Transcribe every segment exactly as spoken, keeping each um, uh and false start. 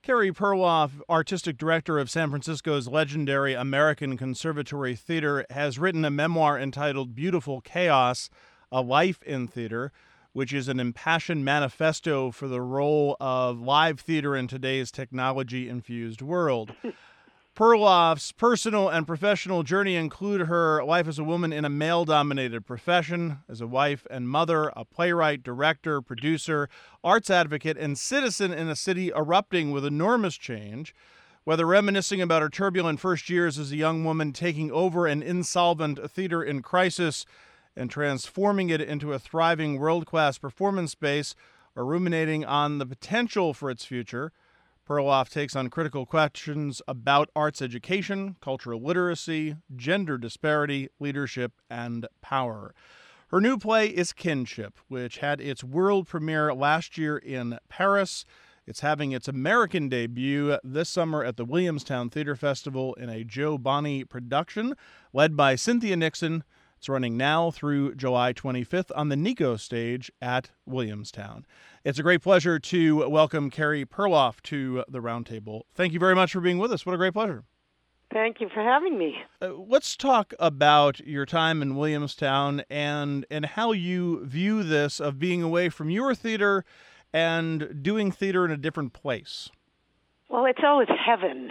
Carey Perloff, artistic director of San Francisco's legendary American Conservatory Theater, has written a memoir entitled Beautiful Chaos, A Life in Theater, which is an impassioned manifesto for the role of live theater in today's technology-infused world. Perloff's personal and professional journey include her life as a woman in a male-dominated profession, as a wife and mother, a playwright, director, producer, arts advocate, and citizen in a city erupting with enormous change. Whether reminiscing about her turbulent first years as a young woman taking over an insolvent theater in crisis and transforming it into a thriving world-class performance space, or ruminating on the potential for its future, Perloff takes on critical questions about arts education, cultural literacy, gender disparity, leadership, and power. Her new play is Kinship, which had its world premiere last year in Paris. It's having its American debut this summer at the Williamstown Theater Festival in a Jo Bonnie production, led by Cynthia Nixon. It's running now through July twenty-fifth on the Nico stage at Williamstown. It's a great pleasure to welcome Carey Perloff to the Roundtable. Thank you very much for being with us. What a great pleasure. Thank you for having me. Uh, let's talk about your time in Williamstown and, and how you view this of being away from your theater and doing theater in a different place. Well, it's always heaven.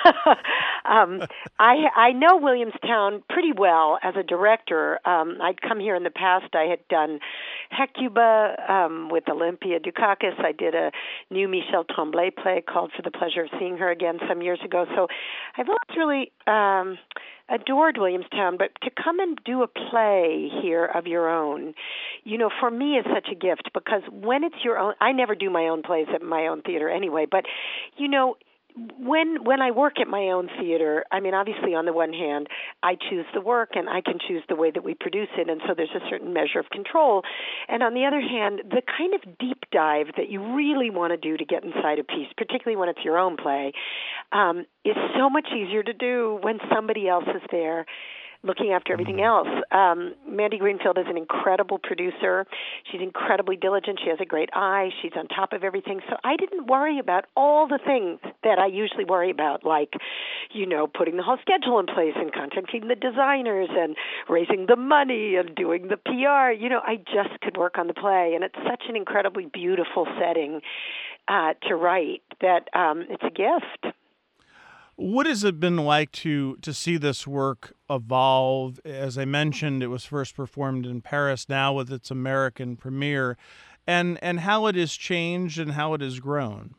um, I I know Williamstown pretty well as a director. Um, I'd come here in the past. I had done Hecuba um, with Olympia Dukakis. I did a new Michel Tremblay play called For the Pleasure of Seeing Her Again some years ago. So I've always really um, adored Williamstown, but to come and do a play here of your own, you know, for me is such a gift, because when it's your own, I never do my own plays at my own theater anyway, but, you know, When when I work at my own theater, I mean, obviously, on the one hand, I choose the work and I can choose the way that we produce it, and so there's a certain measure of control. And on the other hand, the kind of deep dive that you really want to do to get inside a piece, particularly when it's your own play, um, is so much easier to do when somebody else is there looking after everything else. Um, Mandy Greenfield is an incredible producer. She's incredibly diligent. She has a great eye. She's on top of everything. So I didn't worry about all the things that I usually worry about, like, you know, putting the whole schedule in place and contacting the designers and raising the money and doing the P R. You know, I just could work on the play. And it's such an incredibly beautiful setting uh, to write that um, it's a gift. What has it been like to to see this work evolve? As I mentioned, it was first performed in Paris, now with its American premiere, and and how it has changed and how it has grown.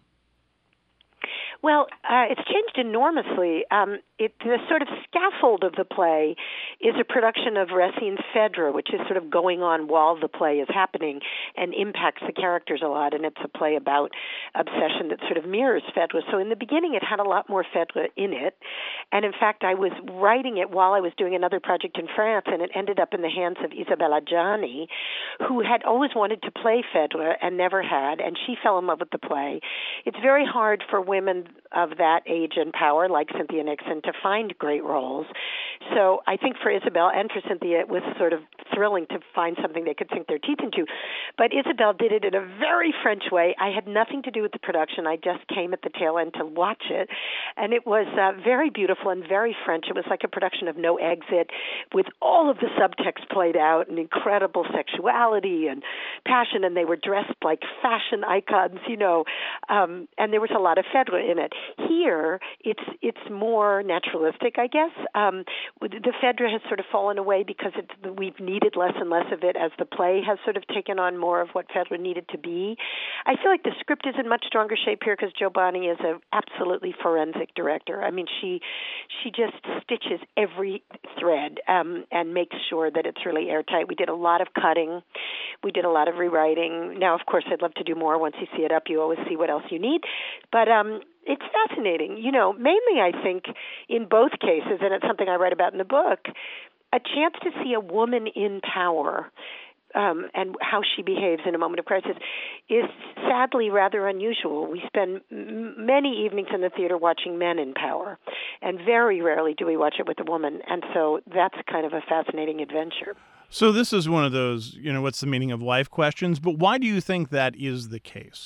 Well, uh, it's changed enormously. Um, it, the sort of scaffold of the play is a production of Racine's Phèdre, which is sort of going on while the play is happening and impacts the characters a lot. And it's a play about obsession that sort of mirrors Phèdre. So in the beginning, it had a lot more Phèdre in it. And in fact, I was writing it while I was doing another project in France, and it ended up in the hands of Isabella Gianni, who had always wanted to play Phèdre and never had, and she fell in love with the play. It's very hard for women of that age and power, like Cynthia Nixon, to find great roles. So I think for Isabel and for Cynthia, it was sort of thrilling to find something they could sink their teeth into. But Isabel did it in a very French way. I had nothing to do with the production. I just came at the tail end to watch it. And it was uh, very beautiful and very French. It was like a production of No Exit, with all of the subtext played out and incredible sexuality and passion. And they were dressed like fashion icons, you know. Um, and there was a lot of Phèdre in it. Here, it's it's more naturalistic, I guess. Um, the Phèdre has sort of fallen away because it's, we've needed less and less of it as the play has sort of taken on more of what Phèdre needed to be. I feel like the script is in much stronger shape here because Jo Bonnie is an absolutely forensic director. I mean, she she just stitches every thread um, and makes sure that it's really airtight. We did a lot of cutting. We did a lot of rewriting. Now, of course, I'd love to do more. Once you see it up, you always see what else you need. But um, it's fascinating. You know, mainly I think in both cases, and it's something I write about in the book, a chance to see a woman in power um, and how she behaves in a moment of crisis is sadly rather unusual. We spend m- many evenings in the theater watching men in power, and very rarely do we watch it with a woman. And so that's kind of a fascinating adventure. So this is one of those, you know, what's the meaning of life questions, but why do you think that is the case?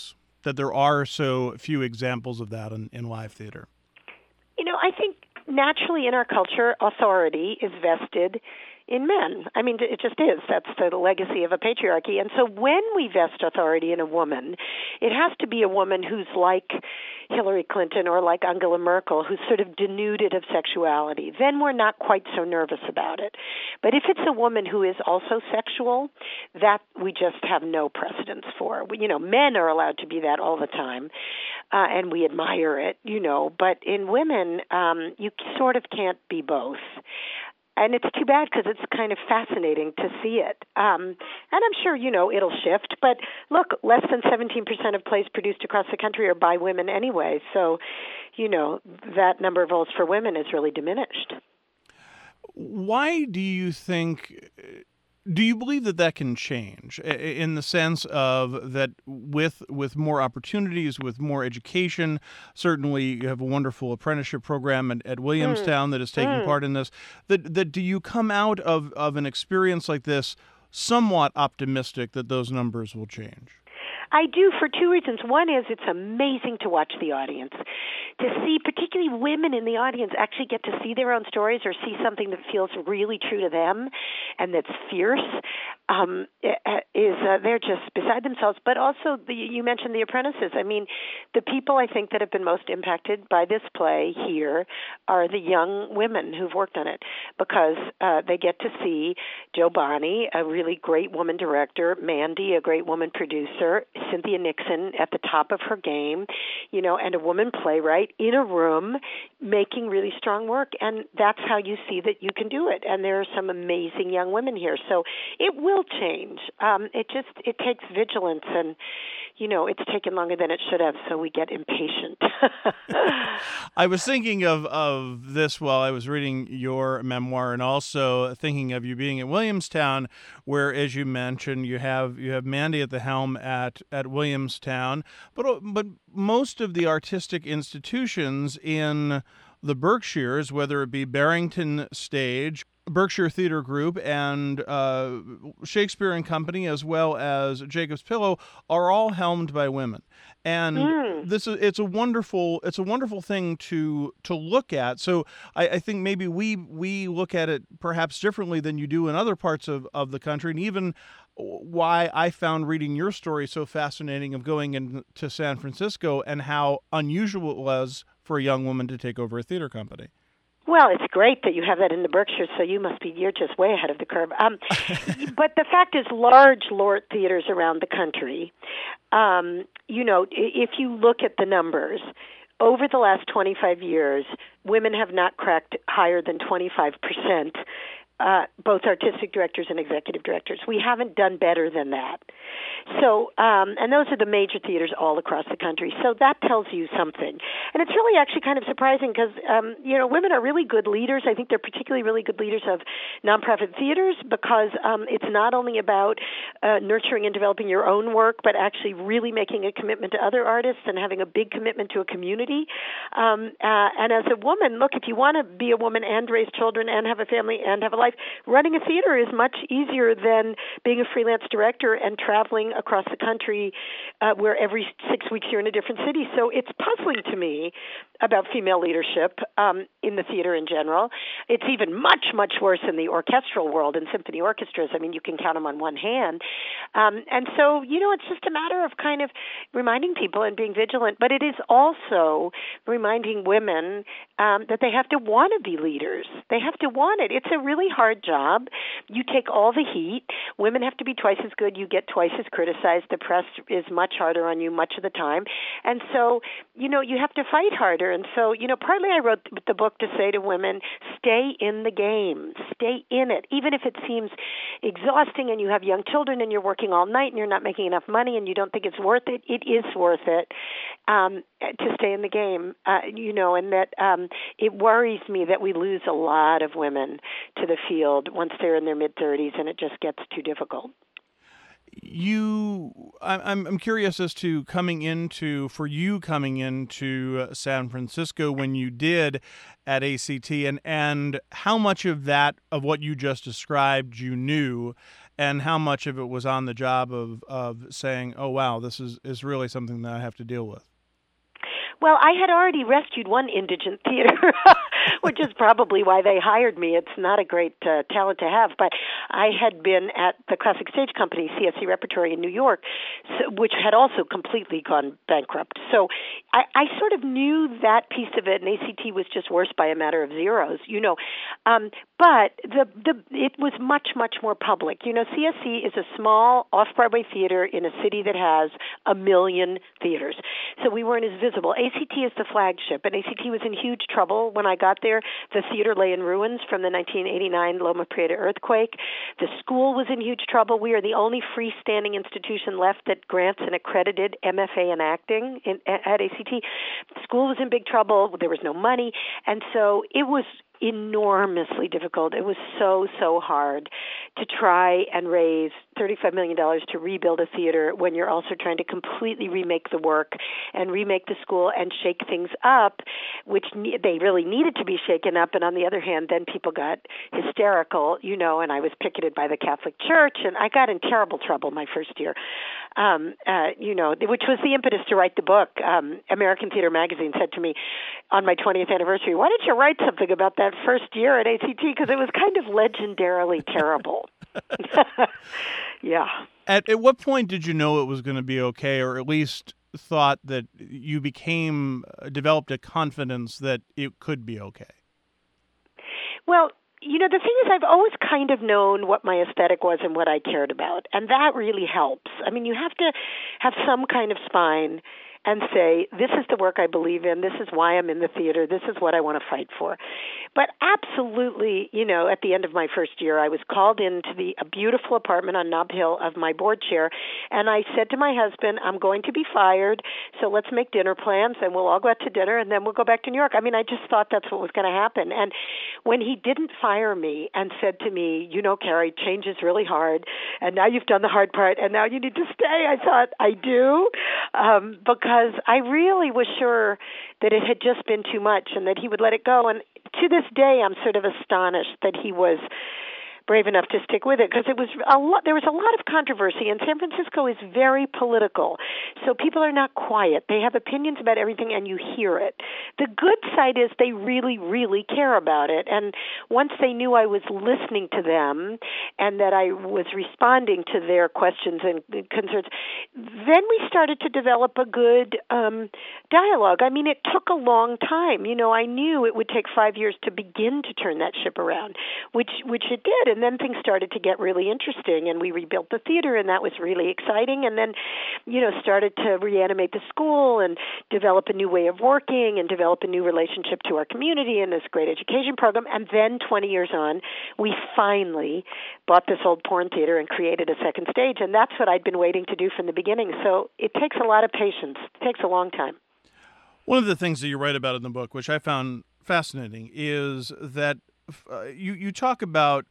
that there are so few examples of that in, in live theater? You know, I think naturally in our culture, authority is vested in men. I mean, it just is. That's the legacy of a patriarchy. And so when we vest authority in a woman, it has to be a woman who's like Hillary Clinton or like Angela Merkel, who's sort of denuded of sexuality. Then we're not quite so nervous about it. But if it's a woman who is also sexual, that we just have no precedence for. We, you know, men are allowed to be that all the time, uh, and we admire it, you know. But in women, um, you sort of can't be both. And it's too bad because it's kind of fascinating to see it. Um, and I'm sure, you know, it'll shift. But look, less than seventeen percent of plays produced across the country are by women anyway. So, you know, that number of roles for women is really diminished. Why do you think... Do you believe that that can change in the sense of that with with more opportunities, with more education? Certainly, you have a wonderful apprenticeship program at, at Williamstown mm. that is taking mm. part in this. That that do you come out of, of an experience like this somewhat optimistic that those numbers will change? I do for two reasons. One is it's amazing to watch the audience, to see particularly women in the audience actually get to see their own stories or see something that feels really true to them and that's fierce. Um, is uh, they're just beside themselves. But also, the, you mentioned The Apprentices. I mean, the people I think that have been most impacted by this play here are the young women who've worked on it, because uh, they get to see Jo Bonney, a really great woman director, Mandy, a great woman producer, Cynthia Nixon at the top of her game, you know, and a woman playwright in a room making really strong work. And that's how you see that you can do it. And there are some amazing young women here. So it will change. Um, it just, it takes vigilance, and, you know, it's taken longer than it should have, so we get impatient. I was thinking of, of this while I was reading your memoir, and also thinking of you being at Williamstown, where, as you mentioned, you have you have Mandy at the helm at, at Williamstown, but but most of the artistic institutions in the Berkshires, whether it be Barrington Stage, Berkshire Theater Group, and uh, Shakespeare and Company, as well as Jacob's Pillow, are all helmed by women. And mm. this is it's a wonderful it's a wonderful thing to to look at. So I, I think maybe we we look at it perhaps differently than you do in other parts of, of the country, and even why I found reading your story so fascinating of going into San Francisco and how unusual it was for a young woman to take over a theater company. Well, it's great that you have that in the Berkshires, so you must be, you're just way ahead of the curve. Um, but the fact is, large Lort theaters around the country, um, you know, if you look at the numbers, over the last twenty-five years, women have not cracked higher than twenty-five percent, uh, both artistic directors and executive directors. We haven't done better than that. So, um, and those are the major theaters all across the country. So that tells you something. And it's really actually kind of surprising because, um, you know, women are really good leaders. I think they're particularly really good leaders of nonprofit theaters because um, it's not only about uh, nurturing and developing your own work, but actually really making a commitment to other artists and having a big commitment to a community. Um, uh, and as a woman, look, if you want to be a woman and raise children and have a family and have a life, running a theater is much easier than being a freelance director and traveling across the country uh, where every six weeks you're in a different city. So it's puzzling to me about female leadership um, in the theater in general. It's even much, much worse in the orchestral world and symphony orchestras. I mean, you can count them on one hand. Um, and so, you know, it's just a matter of kind of reminding people and being vigilant. But it is also reminding women um, that they have to want to be leaders. They have to want it. It's a really hard job. You take all the heat. Women have to be twice as good. You get twice as criticized. The press is much harder on you much of the time. And so, you know, you have to fight harder. And so, you know, partly I wrote the book to say to women, stay in the game, stay in it. Even if it seems exhausting and you have young children and you're working all night and you're not making enough money and you don't think it's worth it, it is worth it um, to stay in the game, uh, you know, and that um, it worries me that we lose a lot of women to the field once they're in their mid-thirties and it just gets too difficult. You, I'm I'm curious as to coming into, for you coming into San Francisco when you did at A C T, and, and how much of that, of what you just described, you knew, and how much of it was on the job of, of saying, oh, wow, this is, is really something that I have to deal with? Well, I had already rescued one indigent theater, which is probably why they hired me. It's not a great uh, talent to have, but I had been at the Classic Stage Company, C S C Repertory in New York, so, which had also completely gone bankrupt. So I, I sort of knew that piece of it, and A C T was just worse by a matter of zeros, you know. Um, but the the it was much, much more public. You know, C S C is a small off-Broadway theater in a city that has a million theaters. So we weren't as visible. A C T is the flagship, and A C T was in huge trouble when I got there. The theater lay in ruins from the nineteen eighty-nine Loma Prieta earthquake. The school was in huge trouble. We are the only freestanding institution left that grants an accredited M F A in acting in, at A C T. The school was in big trouble. There was no money, and so it was enormously difficult. It was so, so hard to try and raise thirty-five million dollars to rebuild a theater when you're also trying to completely remake the work and remake the school and shake things up, which ne- they really needed to be shaken up. And on the other hand, then people got hysterical, you know, and I was picketed by the Catholic Church, and I got in terrible trouble my first year, um, uh, you know, which was the impetus to write the book. Um, American Theater Magazine said to me on my twentieth anniversary, why didn't you write something about that first year at A C T? Because it was kind of legendarily terrible. Yeah. At, at what point did you know it was going to be okay, or at least thought that you became, uh, developed a confidence that it could be okay? Well, you know, the thing is, I've always kind of known what my aesthetic was and what I cared about, and that really helps. I mean, you have to have some kind of spine and say, this is the work I believe in, this is why I'm in the theater, this is what I want to fight for. But absolutely, you know, at the end of my first year, I was called into the a beautiful apartment on Nob Hill of my board chair, and I said to my husband, I'm going to be fired, so let's make dinner plans, and we'll all go out to dinner, and then we'll go back to New York. I mean, I just thought that's what was going to happen. And when he didn't fire me and said to me, you know, Carrie, change is really hard, and now you've done the hard part, and now you need to stay, I thought, I do, um, because Because I really was sure that it had just been too much and that he would let it go. And to this day, I'm sort of astonished that he was brave enough to stick with it, because it was a lot. There was a lot of controversy, and San Francisco is very political, so people are not quiet. They have opinions about everything, and you hear it. The good side is they really, really care about it, and once they knew I was listening to them and that I was responding to their questions and concerns, then we started to develop a good um, dialogue. I mean, it took a long time. You know, I knew it would take five years to begin to turn that ship around, which which it did. And then things started to get really interesting, and we rebuilt the theater, and that was really exciting. And then, you know, started to reanimate the school and develop a new way of working and develop a new relationship to our community and this great education program. And then twenty years on, we finally bought this old porn theater and created a second stage, and that's what I'd been waiting to do from the beginning. So it takes a lot of patience. It takes a long time. One of the things that you write about in the book, which I found fascinating, is that uh, you, you talk about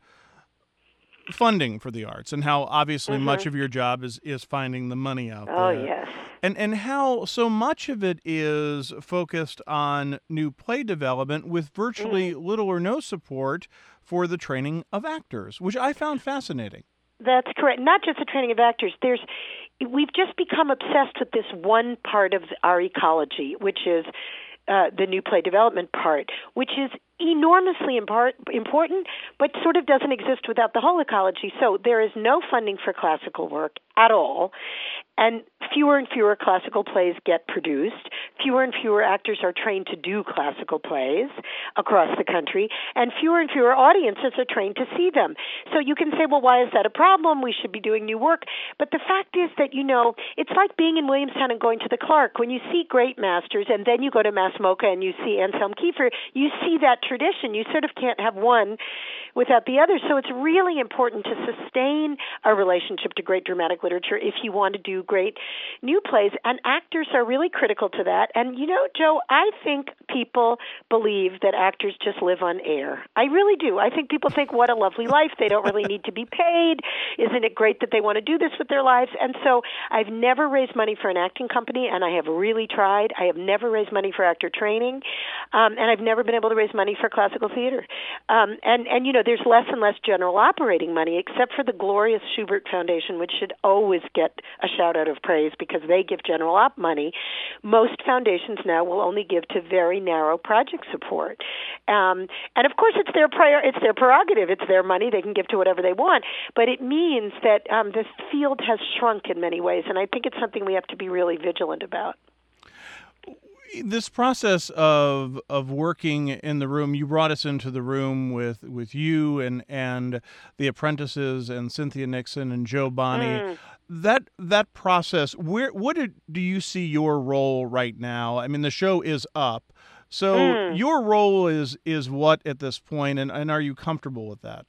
funding for the arts and how obviously Mm-hmm. much of your job is, is finding the money out Oh, there. yes. And and how so much of it is focused on new play development with virtually Mm. little or no support for the training of actors, which I found fascinating. That's correct. Not just the training of actors. There's, we've just become obsessed with this one part of our ecology, which is uh, the new play development part, which is enormously impart, important, but sort of doesn't exist without the whole ecology. So there is no funding for classical work at all, and fewer and fewer classical plays get produced. Fewer and fewer actors are trained to do classical plays across the country, and fewer and fewer audiences are trained to see them. So you can say, well, why is that a problem? We should be doing new work. But the fact is that, you know, it's like being in Williamstown and going to the Clark. When you see great masters, and then you go to Mass MoCA and you see Anselm Kiefer, you see that tradition. You sort of can't have one without the other. So it's really important to sustain a relationship to great dramatic literature if you want to do great new plays. And actors are really critical to that. And, you know, Joe, I think people believe that actors just live on air. I really do. I think people think, what a lovely life. They don't really need to be paid. Isn't it great that they want to do this with their lives? And so I've never raised money for an acting company, and I have really tried. I have never raised money for actor training. um, and I've never been able to raise money for classical theater. Um, and and you know, there's less and less general operating money, except for the glorious Schubert Foundation, which should always get a shout out of praise because they give general op money. Most foundations now will only give to very narrow project support, um, and of course, it's their prior, it's their prerogative, it's their money. They can give to whatever they want, but it means that um, this field has shrunk in many ways, and I think it's something we have to be really vigilant about. This process of of working in the room, you brought us into the room with, with you and, and the apprentices and Cynthia Nixon and Jo Bonney. Mm. That that process, where what did, do you see your role right now? I mean, the show is up, so mm. your role is is what at this point, and, and are you comfortable with that?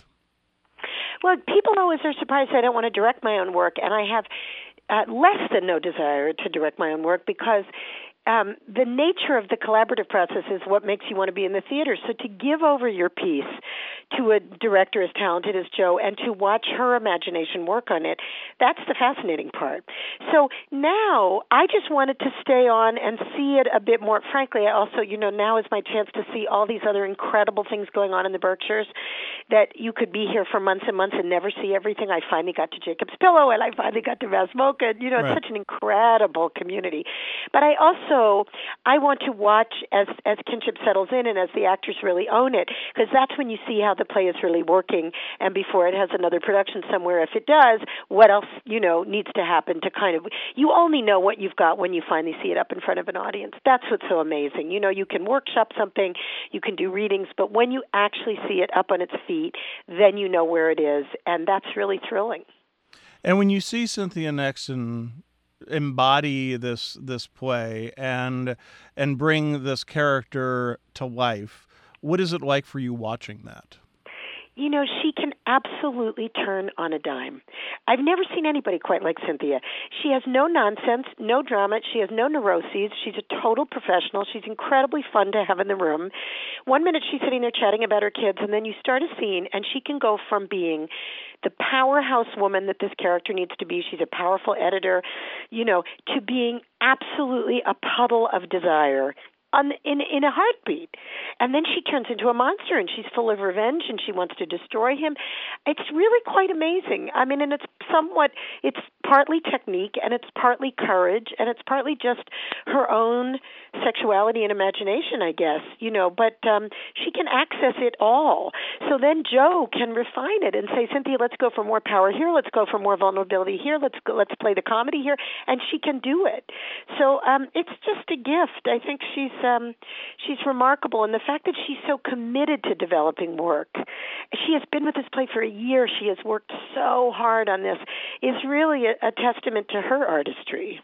Well, people always are surprised I don't want to direct my own work, and I have uh, less than no desire to direct my own work because Um, the nature of the collaborative process is what makes you want to be in the theater. So to give over your piece to a director as talented as Jo and to watch her imagination work on it, that's the fascinating part. So now I just wanted to stay on and see it a bit more. Frankly, I also, you know, now is my chance to see all these other incredible things going on in the Berkshires that you could be here for months and months and never see everything. I finally got to Jacob's Pillow and I finally got to Vasmoka. You know, it's right. Such an incredible community. But I also So I want to watch as as kinship settles in and as the actors really own it, because that's when you see how the play is really working. And before it has another production somewhere, if it does, what else, you know, needs to happen to kind of, you only know what you've got when you finally see it up in front of an audience. That's what's so amazing. You know, you can workshop something, you can do readings, but when you actually see it up on its feet, then you know where it is, and that's really thrilling. And when you see Cynthia Nixon embody this this play and and bring this character to life, what is it like for you watching that? You know, she can absolutely turn on a dime. I've never seen anybody quite like Cynthia. She has no nonsense, no drama. She has no neuroses. She's a total professional. She's incredibly fun to have in the room. One minute she's sitting there chatting about her kids, and then you start a scene, and she can go from being the powerhouse woman that this character needs to be, she's a powerful editor, you know, to being absolutely a puddle of desire. On, in in a heartbeat. And then she turns into a monster, and she's full of revenge, and she wants to destroy him. It's really quite amazing. I mean, and it's somewhat, it's partly technique, and it's partly courage, and it's partly just her own sexuality and imagination, I guess, you know, but um, she can access it all. So then Jo can refine it and say, Cynthia, let's go for more power here, let's go for more vulnerability here, let's go, let's play the comedy here, and she can do it. So um, it's just a gift. I think she's Um, she's remarkable, and the fact that she's so committed to developing work. She has been with this play for a year. She has worked so hard on this. Is really a, a testament to her artistry.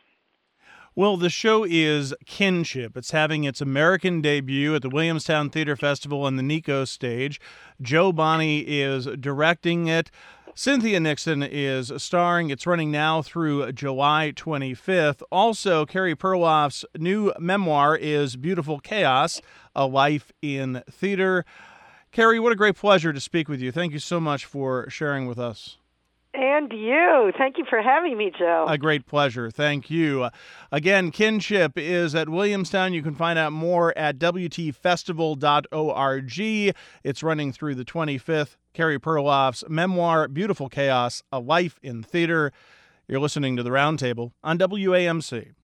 Well, the show is Kinship. It's having its American debut at the Williamstown Theater Festival on the Nico stage. Jo Bonney is directing it. Cynthia Nixon is starring. It's running now through July twenty-fifth. Also, Carrie Perloff's new memoir is Beautiful Chaos, A Life in Theater. Carrie, what a great pleasure to speak with you. Thank you so much for sharing with us. And you. Thank you for having me, Joe. A great pleasure. Thank you. Again, Kinship is at Williamstown. You can find out more at w t festival dot org. It's running through the twenty-fifth. Carrie Perloff's memoir, Beautiful Chaos, A Life in Theater. You're listening to The Roundtable on W A M C.